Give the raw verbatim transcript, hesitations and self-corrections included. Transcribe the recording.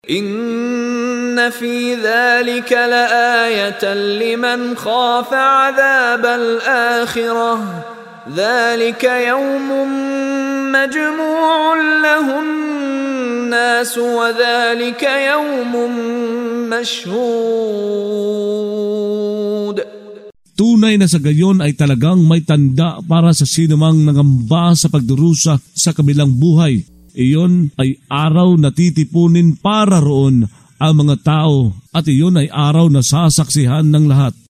Inna fi dhalika laayatan liman khafa adhab al-akhirah. Dhalika yawmun majmu'un lahun nas wa dhalika yawmun mashhud. Tunay na sa gayon ay talagang may tanda para sa sinumang nangamba sa pagdurusa sa kabilang buhay. Iyon ay araw na titipunin para roon ang mga tao at iyon ay araw na sasaksihan ng lahat.